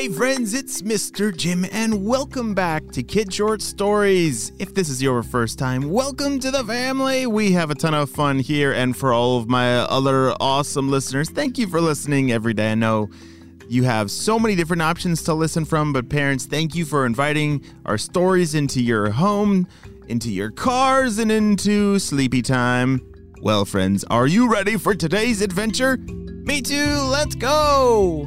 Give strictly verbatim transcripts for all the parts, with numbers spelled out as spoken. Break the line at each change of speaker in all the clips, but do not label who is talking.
Hey friends, it's Mister Jim, and welcome back to Kid Short Stories. If this is your first time, welcome to the family. We have a ton of fun here, and for all of my other awesome listeners, thank you for listening every day. I know you have so many different options to listen from, but parents, thank you for inviting our stories into your home, into your cars, and into sleepy time. Well, friends, are you ready for today's adventure? Me too, let's go!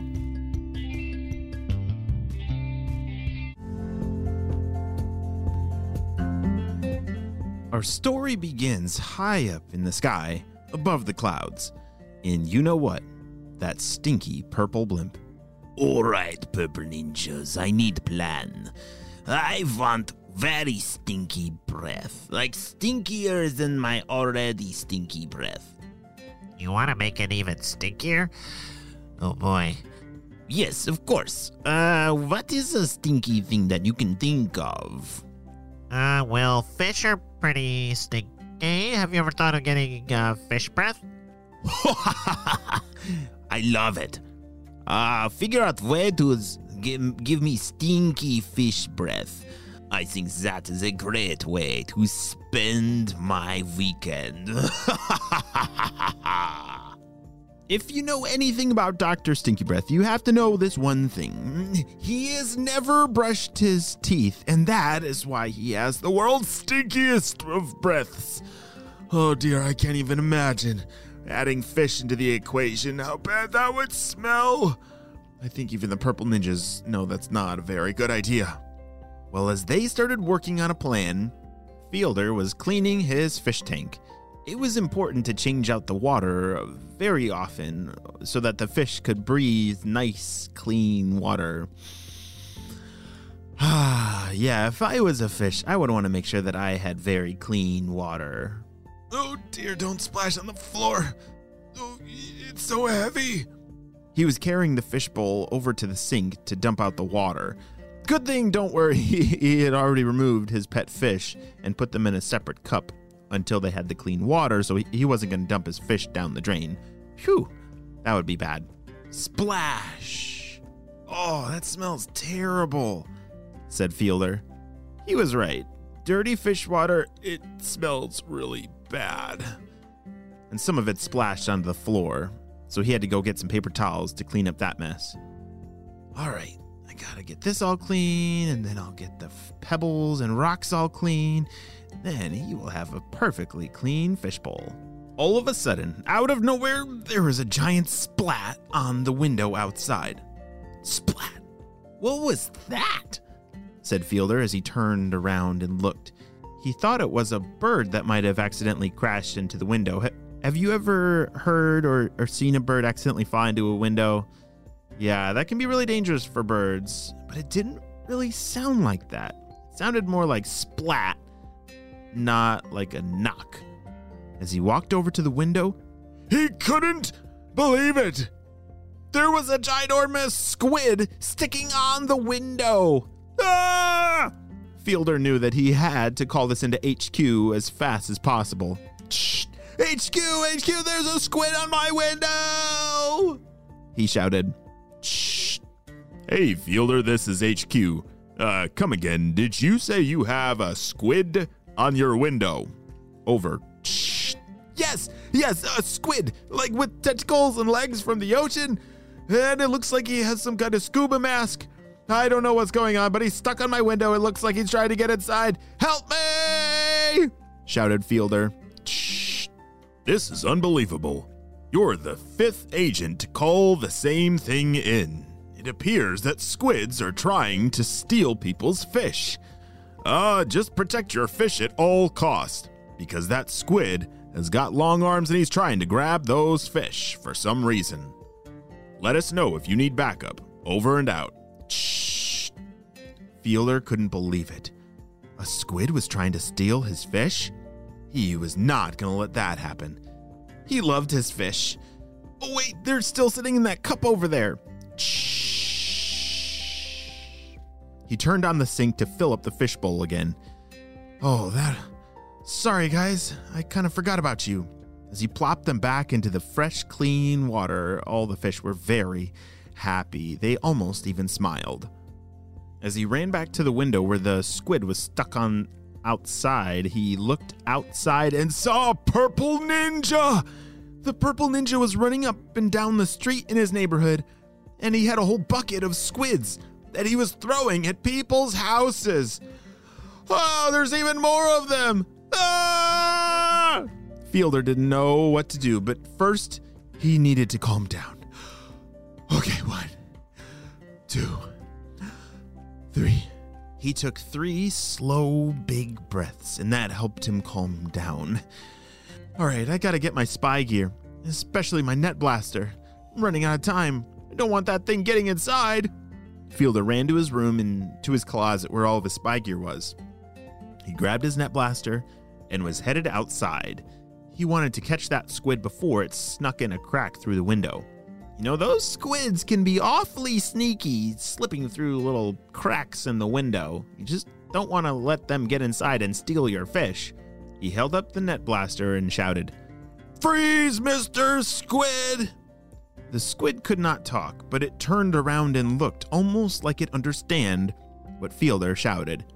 Our story begins high up in the sky, above the clouds, in you know what, that stinky purple blimp.
All right, purple ninjas, I need plan. I want very stinky breath, like stinkier than my already stinky breath.
You want to make it even stinkier? Oh boy.
Yes, of course. Uh, what is a stinky thing that you can think of?
Uh, well, fish are pretty stinky. Have you ever thought of getting uh, fish breath?
I love it. Uh, figure out where to give, give me stinky fish breath. I think that is a great way to spend my weekend.
If you know anything about Doctor Stinky Breath, you have to know this one thing. He has never brushed his teeth, and that is why he has the world's stinkiest of breaths. Oh dear, I can't even imagine adding fish into the equation, how bad that would smell. I think even the purple ninjas know that's not a very good idea. Well, as they started working on a plan, Fielder was cleaning his fish tank. It was important to change out the water very often so that the fish could breathe nice, clean water. Ah, yeah, if I was a fish, I would want to make sure that I had very clean water. Oh dear, don't splash on the floor. Oh, it's so heavy. He was carrying the fish bowl over to the sink to dump out the water. Good thing, don't worry, he had already removed his pet fish and put them in a separate cup until they had the clean water, so he, he wasn't going to dump his fish down the drain. Phew, that would be bad. Splash! Oh, that smells terrible, said Fielder. He was right. Dirty fish water, it smells really bad. And some of it splashed onto the floor, so he had to go get some paper towels to clean up that mess. All right, I gotta get this all clean, and then I'll get the f- pebbles and rocks all clean. Then he will have a perfectly clean fishbowl. All of a sudden, out of nowhere, there was a giant splat on the window outside. Splat! What was that? Said Fielder as he turned around and looked. He thought it was a bird that might have accidentally crashed into the window. Ha- have you ever heard or, or seen a bird accidentally fly into a window? Yeah, that can be really dangerous for birds, but it didn't really sound like that. It sounded more like splat, not like a knock. As he walked over to the window, he couldn't believe it. There was a ginormous squid sticking on the window. Ah! Fielder knew that he had to call this into H Q as fast as possible. Shh! H Q, H Q, there's a squid on my window! He shouted. Shh! Hey, Fielder, this is H Q. Uh, come again. Did you say you have a squid on your window? Over. Shh! Yes, yes, a squid, like with tentacles and legs from the ocean. And it looks like he has some kind of scuba mask. I don't know what's going on, but he's stuck on my window. It looks like he's trying to get inside. Help me! Shouted Fielder. Shh! This is unbelievable. You're the fifth agent to call the same thing in. It appears that squids are trying to steal people's fish. Uh, just protect your fish at all costs, because that squid has got long arms and he's trying to grab those fish for some reason. Let us know if you need backup. Over and out. Shh. Fielder couldn't believe it. A squid was trying to steal his fish? He was not going to let that happen. He loved his fish. Oh wait, they're still sitting in that cup over there. Shh. He turned on the sink to fill up the fishbowl again. Oh, that... Sorry, guys. I kind of forgot about you. As he plopped them back into the fresh, clean water, all the fish were very happy. They almost even smiled. As he ran back to the window where the squid was stuck on outside, he looked outside and saw a purple ninja. The purple ninja was running up and down the street in his neighborhood, and he had a whole bucket of squids that he was throwing at people's houses. Oh, there's even more of them. Ah! Fielder didn't know what to do, but first he needed to calm down. Okay, one, two, three. He took three slow, big breaths, and that helped him calm down. All right, I gotta get my spy gear, especially my net blaster. I'm running out of time. I don't want that thing getting inside. Fielder ran to his room and to his closet where all of his spy gear was. He grabbed his net blaster and was headed outside. He wanted to catch that squid before it snuck in a crack through the window. You know, those squids can be awfully sneaky, slipping through little cracks in the window. You just don't want to let them get inside and steal your fish. He held up the net blaster and shouted, "Freeze, Mister Squid!" The squid could not talk, but it turned around and looked almost like it understood what Fielder shouted.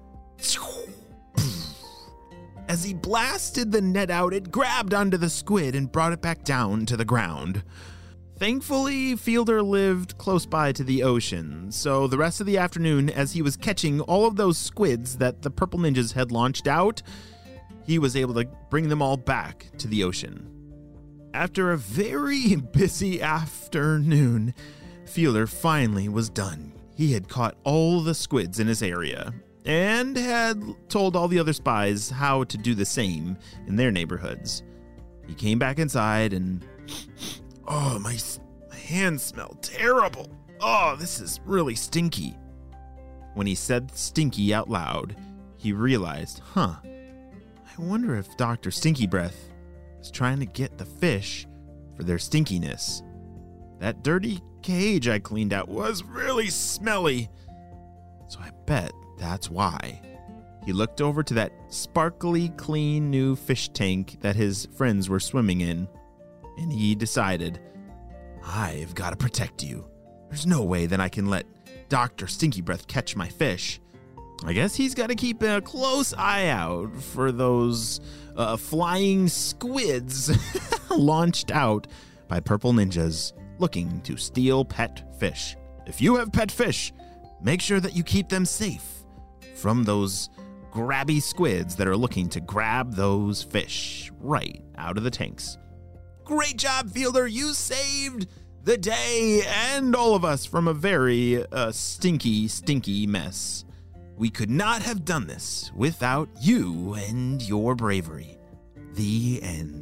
As he blasted the net out, it grabbed onto the squid and brought it back down to the ground. Thankfully, Fielder lived close by to the ocean, so the rest of the afternoon, as he was catching all of those squids that the purple ninjas had launched out, he was able to bring them all back to the ocean. After a very busy afternoon, Fielder finally was done. He had caught all the squids in his area and had told all the other spies how to do the same in their neighborhoods. He came back inside and... Oh, my, my hands smell terrible. Oh, this is really stinky. When he said stinky out loud, he realized, huh, I wonder if Doctor Stinky Breath is trying to get the fish for their stinkiness. That dirty cage I cleaned out was really smelly, so I bet that's why. He looked over to that sparkly, clean new fish tank that his friends were swimming in, and he decided, I've got to protect you. There's no way that I can let Doctor Stinky Breath catch my fish. I guess he's got to keep a close eye out for those uh, flying squids launched out by purple ninjas looking to steal pet fish. If you have pet fish, make sure that you keep them safe from those grabby squids that are looking to grab those fish right out of the tanks. Great job, Fielder. You saved the day and all of us from a very uh, stinky, stinky mess. We could not have done this without you and your bravery. The end.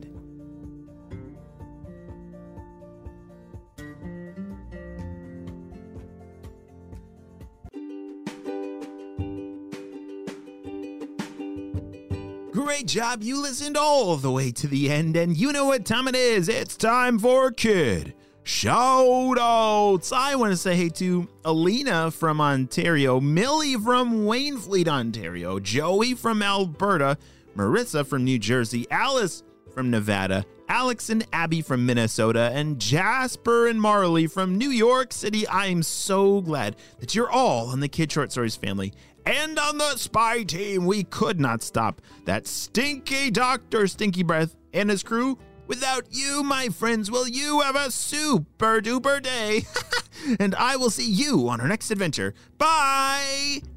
Great job. You listened all the way to the end, and you know what time it is. It's time for Kid Shoutouts. I want to say hey to Alina from Ontario, Millie from Waynfleet, Ontario, Joey from Alberta, Marissa from New Jersey, Alice from Nevada, Alex and Abby from Minnesota, and Jasper and Marley from New York City. I'm so glad that you're all on the Kid Short Stories family. And on the spy team, we could not stop that stinky Doctor Stinky Breath and his crew. Without you, my friends, will you have a super duper day? And I will see you on our next adventure. Bye!